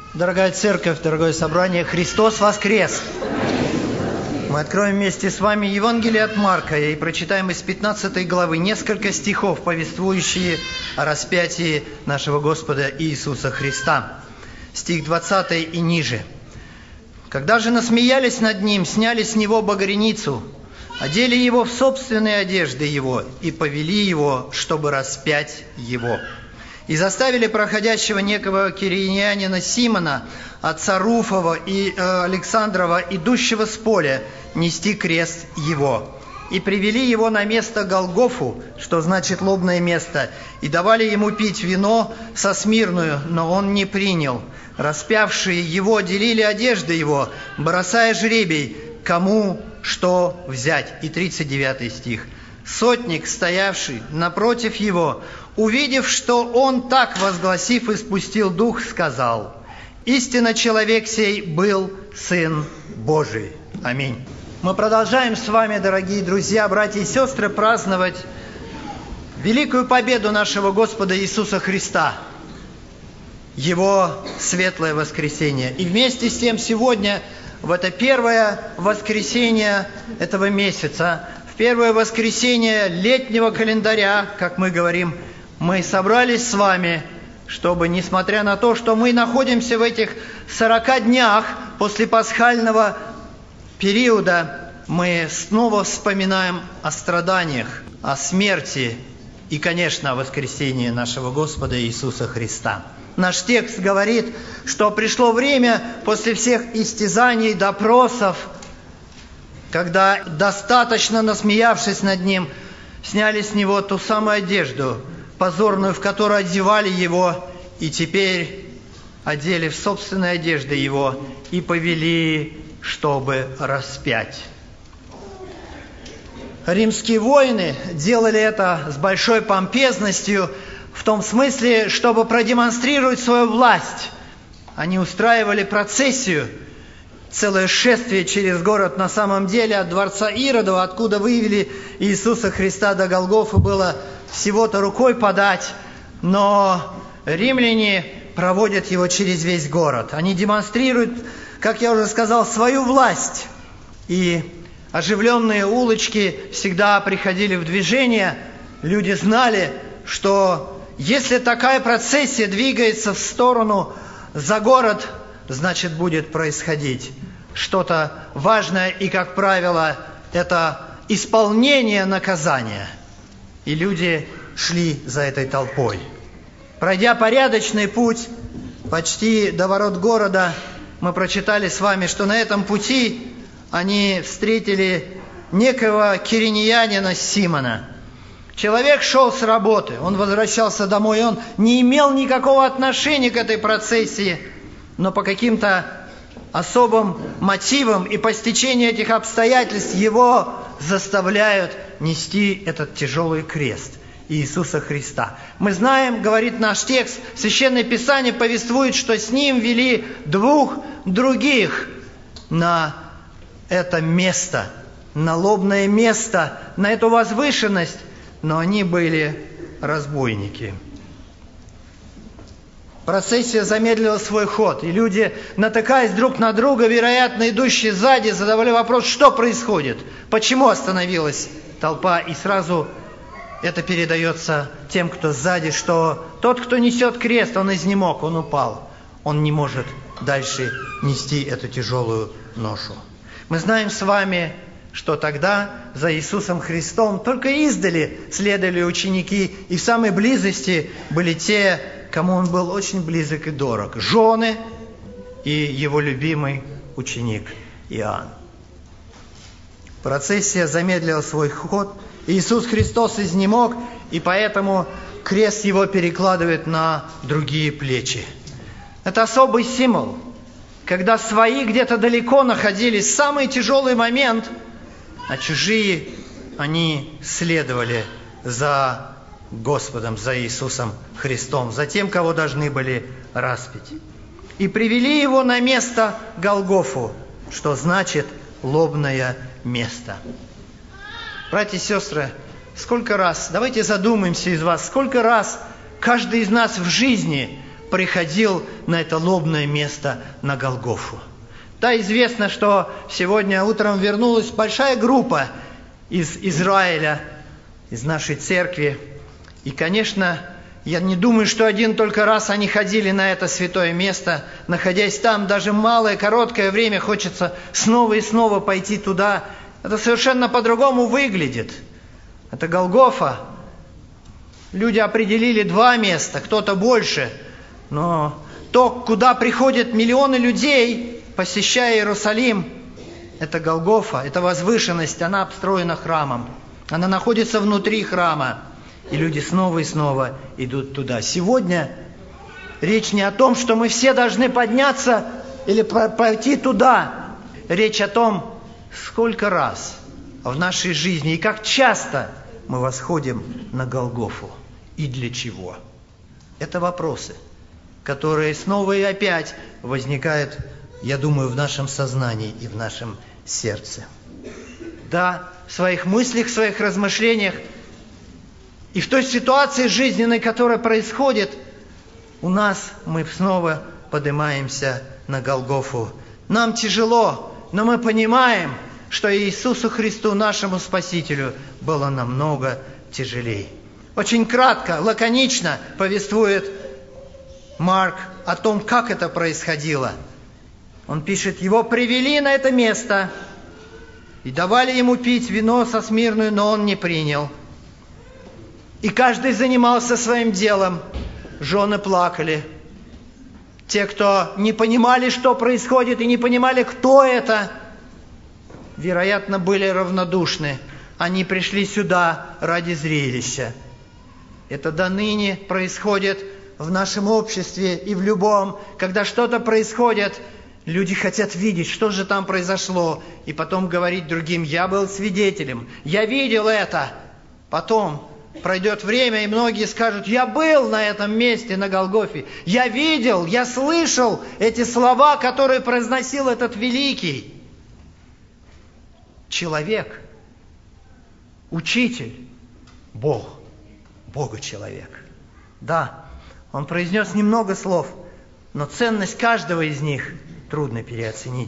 Дорогая церковь, дорогое собрание, Христос воскрес! Мы откроем вместе с вами Евангелие от Марка и прочитаем из 15 главы несколько стихов, повествующие о распятии нашего Господа Иисуса Христа. Стих 20 и ниже. «Когда же насмеялись над Ним, сняли с Него багряницу, одели Его в собственные одежды Его и повели Его, чтобы распять Его. И заставили проходящего некого киринянина Симона, отца Руфова и Александрова, идущего с поля, нести крест его. И привели его на место Голгофу, что значит лобное место, и давали ему пить вино со смирную, но он не принял. Распявшие его делили одежды его, бросая жребий, кому что взять». И 39 стих. «Сотник, стоявший напротив его, увидев, что он так, возгласив, испустил дух, сказал: истинно человек сей был Сын Божий». Аминь. Мы продолжаем с вами, дорогие друзья, братья и сестры, праздновать великую победу нашего Господа Иисуса Христа, Его светлое воскресение. И вместе с тем сегодня, в это первое воскресенье этого месяца, в первое воскресенье летнего календаря, как мы говорим, мы собрались с вами, чтобы, несмотря на то, что мы находимся в этих 40 днях после пасхального периода, мы снова вспоминаем о страданиях, о смерти и, конечно, о воскресении нашего Господа Иисуса Христа. Наш текст говорит, что пришло время после всех истязаний, допросов, когда, достаточно насмеявшись над Ним, сняли с Него ту самую одежду, позорную, в которую одевали Его, и теперь одели в собственные одежды Его и повели, чтобы распять. Римские воины делали это с большой помпезностью, в том смысле, чтобы продемонстрировать свою власть. Они устраивали процессию, целое шествие через город. На самом деле от дворца Иродова, откуда вывели Иисуса Христа до Голгофы, было всего-то рукой подать, но римляне проводят его через весь город. Они демонстрируют, как я уже сказал, свою власть. И оживленные улочки всегда приходили в движение. Люди знали, что если такая процессия двигается в сторону за город, значит, будет происходить что-то важное, и, как правило, это исполнение наказания. И люди шли за этой толпой. Пройдя порядочный путь почти до ворот города, мы прочитали с вами, что на этом пути они встретили некого киринянина Симона. Человек шел с работы, он возвращался домой, он не имел никакого отношения к этой процессии, но по каким-то особым мотивам и по стечению этих обстоятельств его заставляют нести этот тяжелый крест Иисуса Христа. Мы знаем, говорит наш текст, Священное Писание повествует, что с ним вели двух других на это место, на лобное место, на эту возвышенность, но они были разбойники. Процессия замедлила свой ход, и люди, натыкаясь друг на друга, вероятно, идущие сзади, задавали вопрос, что происходит, почему остановилась толпа, и сразу это передается тем, кто сзади, что тот, кто несет крест, он изнемог, он упал, он не может дальше нести эту тяжелую ношу. Мы знаем с вами, что тогда за Иисусом Христом только издали следовали ученики, и в самой близости были те, кому он был очень близок и дорог, жены и его любимый ученик Иоанн. Процессия замедлила свой ход, Иисус Христос изнемог, и поэтому крест его перекладывает на другие плечи. Это особый символ, когда свои где-то далеко находились в самый тяжелый момент, а чужие, они следовали за Господом, за Иисусом Христом, за тем, кого должны были распять. И привели его на место Голгофу, что значит лобное место. Братья и сестры, сколько раз, давайте задумаемся из вас, сколько раз каждый из нас в жизни приходил на это лобное место на Голгофу. Да, известно, что сегодня утром вернулась большая группа из Израиля, из нашей церкви. И, конечно, я не думаю, что один только раз они ходили на это святое место. Находясь там, даже малое, короткое время, хочется снова и снова пойти туда. Это совершенно по-другому выглядит. Это Голгофа. Люди определили 2 места, кто-то больше. Но то, куда приходят миллионы людей, посещая Иерусалим, это Голгофа, это возвышенность, она обстроена храмом. Она находится внутри храма. И люди снова и снова идут туда. Сегодня речь не о том, что мы все должны подняться или пойти туда. Речь о том, сколько раз в нашей жизни и как часто мы восходим на Голгофу. И для чего? Это вопросы, которые снова и опять возникают, я думаю, в нашем сознании и в нашем сердце. Да, в своих мыслях, в своих размышлениях и в той ситуации жизненной, которая происходит, у нас мы снова поднимаемся на Голгофу. Нам тяжело, но мы понимаем, что Иисусу Христу, нашему Спасителю, было намного тяжелее. Очень кратко, лаконично повествует Марк о том, как это происходило. Он пишет: «Его привели на это место и давали ему пить вино со смирную, но он не принял. И каждый занимался своим делом. Жены плакали. Те, кто не понимали, что происходит, и не понимали, кто это, вероятно, были равнодушны. Они пришли сюда ради зрелища. Это до ныне происходит в нашем обществе и в любом. Когда что-то происходит, люди хотят видеть, что же там произошло, и потом говорить другим: я был свидетелем, я видел это. Потом пройдет время, и многие скажут: я был на этом месте, на Голгофе, я видел, я слышал эти слова, которые произносил этот великий человек, учитель, Бог, Бога-человек. Да, он произнес немного слов, но ценность каждого из них трудно переоценить.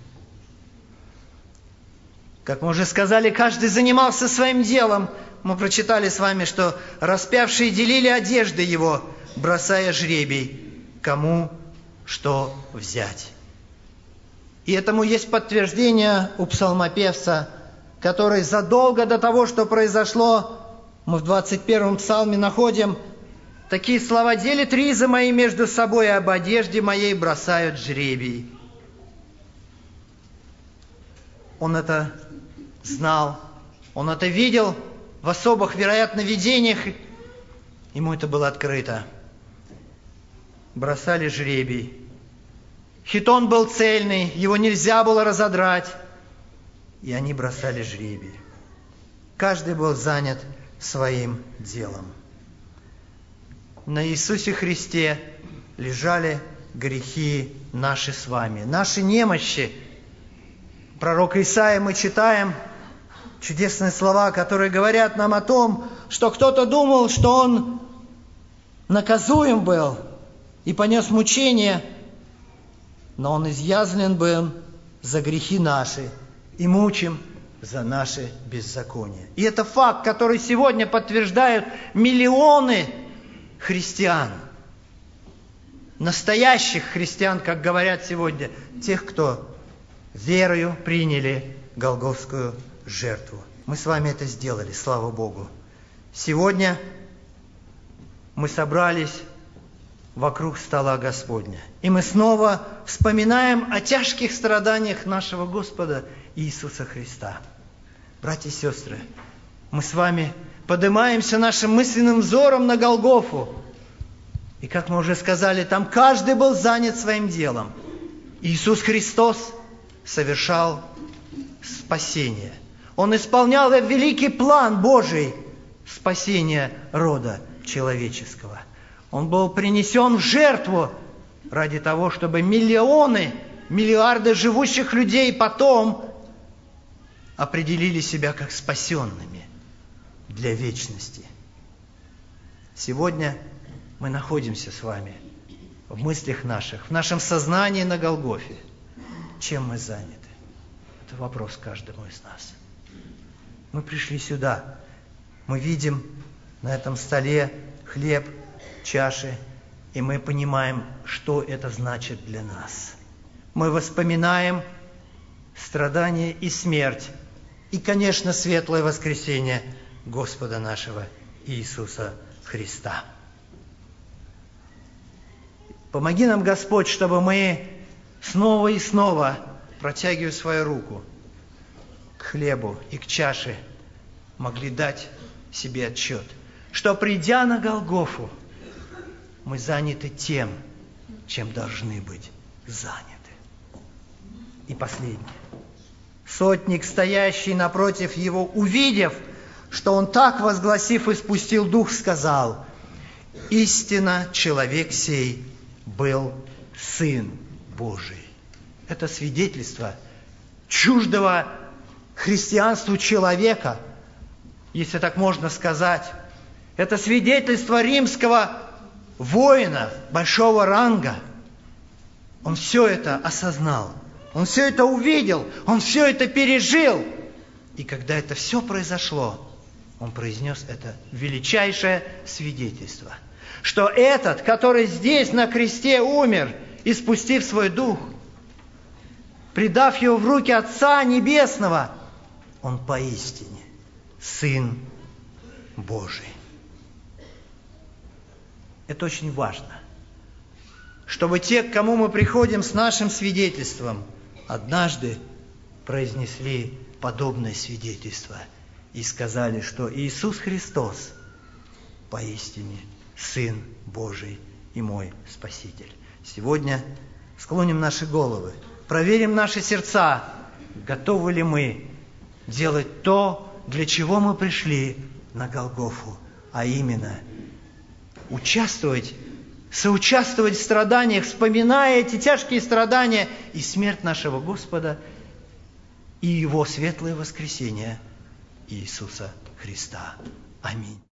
Как мы уже сказали, каждый занимался своим делом. Мы прочитали с вами, что распявшие делили одежды его, бросая жребий, кому что взять. И этому есть подтверждение у псалмопевца, который задолго до того, что произошло, мы в 21-м псалме находим такие слова: «Делят ризы мои между собой, и об одежде моей бросают жребий». Он это знал, он это видел в особых, вероятно, видениях, ему это было открыто. Бросали жребий. Хитон был цельный, его нельзя было разодрать, и они бросали жребий. Каждый был занят своим делом. На Иисусе Христе лежали грехи наши с вами, наши немощи. Пророка Исаия мы читаем чудесные слова, которые говорят нам о том, что кто-то думал, что он наказуем был и понес мучения, но он изъязлен был за грехи наши и мучим за наши беззакония. И это факт, который сегодня подтверждают миллионы христиан, настоящих христиан, как говорят сегодня, тех, кто верою приняли голгофскую жертву. Мы с вами это сделали, слава Богу. Сегодня мы собрались вокруг стола Господня, и мы снова вспоминаем о тяжких страданиях нашего Господа Иисуса Христа. Братья и сестры, мы с вами поднимаемся нашим мысленным взором на Голгофу. И, как мы уже сказали, там каждый был занят своим делом. Иисус Христос совершал спасение. Он исполнял великий план Божий спасения рода человеческого. Он был принесен в жертву ради того, чтобы миллионы, миллиарды живущих людей потом определили себя как спасенными для вечности. Сегодня мы находимся с вами в мыслях наших, в нашем сознании на Голгофе? Чем мы заняты? Это вопрос каждому из нас. Мы пришли сюда. Мы видим на этом столе хлеб, чаши, и мы понимаем, что это значит для нас. Мы вспоминаем страдания и смерть, и, конечно, светлое воскресение Господа нашего Иисуса Христа. Помоги нам, Господь, чтобы мы снова и снова, протягивая свою руку к хлебу и к чаше, могли дать себе отчет, что, придя на Голгофу, мы заняты тем, чем должны быть заняты. И последнее. Сотник, стоящий напротив его, увидев, что он так, возгласив, испустил дух, сказал: «Истинно человек сей был Сын Божий». Это свидетельство чуждого христианству человека, если так можно сказать. Это свидетельство римского воина большого ранга. Он все это осознал, он все это увидел, он все это пережил. И когда это все произошло, он произнес это величайшее свидетельство, что этот, который здесь на кресте умер, испустив свой дух, предав его в руки Отца Небесного, он поистине Сын Божий. Это очень важно, чтобы те, к кому мы приходим с нашим свидетельством, однажды произнесли подобное свидетельство и сказали, что Иисус Христос поистине Сын Божий и мой Спаситель. Сегодня склоним наши головы, проверим наши сердца, готовы ли мы делать то, для чего мы пришли на Голгофу, а именно соучаствовать в страданиях, вспоминая эти тяжкие страдания и смерть нашего Господа и Его светлое воскресение Иисуса Христа. Аминь.